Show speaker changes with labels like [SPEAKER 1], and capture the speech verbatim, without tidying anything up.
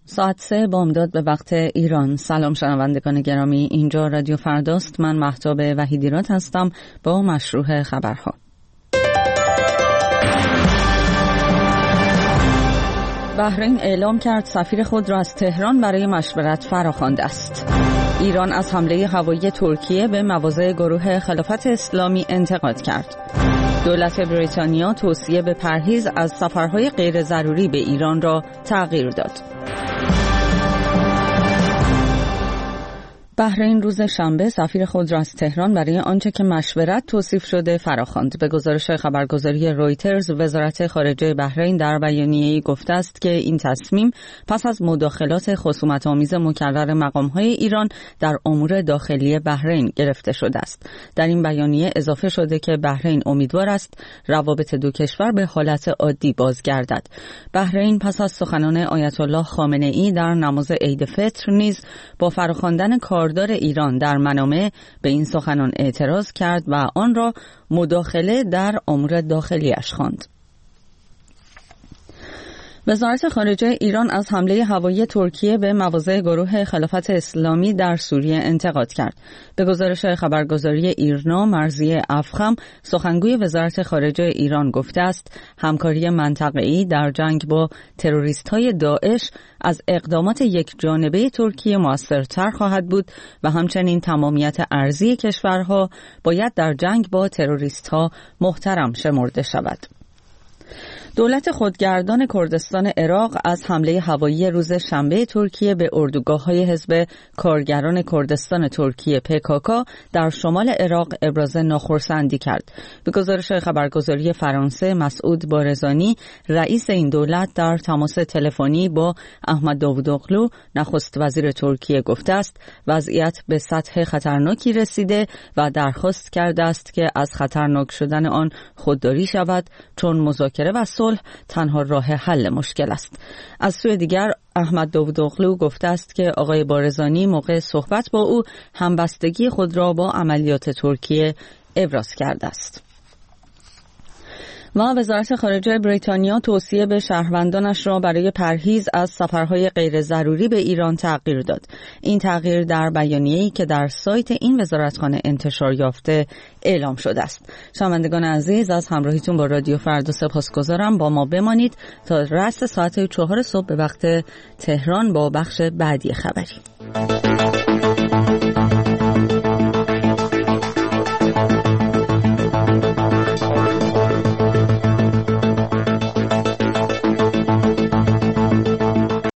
[SPEAKER 1] ساعت سه بامداد به وقت ایران. سلام شنوندگان گرامی، اینجا رادیو فرداست. من مهتاب وحیدیراد هستم با مشروع خبرها. بحرین اعلام کرد سفیر خود را از تهران برای مشورت فراخوانده است. ایران از حمله هوایی ترکیه به مواضع گروه خلافت اسلامی انتقاد کرد. دولت بریتانیا توصیه به پرهیز از سفرهای غیر ضروری به ایران را تغییر داد. بحرین روز شنبه سفیر خود را از تهران برای آنچه که مشورت توصیف شده فراخواند. به گزارش خبرگزاری رویترز، وزارت خارجه بحرین در بیانیه‌ای گفته است که این تصمیم پس از مداخلات خصومت‌آمیز مکرر مقام‌های ایران در امور داخلی بحرین گرفته شده است. در این بیانیه اضافه شده که بحرین امیدوار است روابط دو کشور به حالت عادی بازگردد. بحرین پس از سخنان آیت الله خامنه‌ای در نماز عید فطر نیز با فراخواندن کاردار ایران در منامه به این سخنان اعتراض کرد و آن را مداخله در امور داخلی‌اش خواند. وزارت خارجه ایران از حمله هوایی ترکیه به مواضع گروه خلافت اسلامی در سوریه انتقاد کرد. به گزارش خبرگزاری ایرنا، مرضیه افخم، سخنگوی وزارت خارجه ایران گفته است همکاری منطقه‌ای در جنگ با تروریست‌های داعش از اقدامات یک جانبه ترکیه موثرتر خواهد بود و همچنین تمامیت ارضی کشورها باید در جنگ با تروریست‌ها محترم شمرده شود. دولت خودگردان کردستان عراق از حمله هوایی روز شنبه ترکیه به اردوگاه‌های حزب کارگران کردستان ترکیه پی کی کی در شمال عراق ابراز ناخرسندی کرد. به گزارش خبرگزاری فرانسه، مسعود بارزانی، رئیس این دولت در تماس تلفنی با احمد داوودوغلو، نخست وزیر ترکیه، گفته است وضعیت به سطح خطرناکی رسیده و درخواست کرده است که از خطرناک شدن آن خودداری شود، چون مذاکره و صلح تنها راه حل مشکل است. از سوی دیگر احمد داوودوغلو گفته است که آقای بارزانی موقع صحبت با او همبستگی خود را با عملیات ترکیه ابراز کرده است. و وزارت خارجه بریتانیا توصیه به شهروندانش را برای پرهیز از سفرهای غیر ضروری به ایران تغییر داد. این تغییر در بیانیه‌ای که در سایت این وزارتخانه انتشار یافته اعلام شده است. شنوندگان عزیز، از همراهیتون با رادیو فردا سپاسگزارم. با ما بمانید تا رأس ساعت چهار صبح به وقت تهران با بخش بعدی خبری.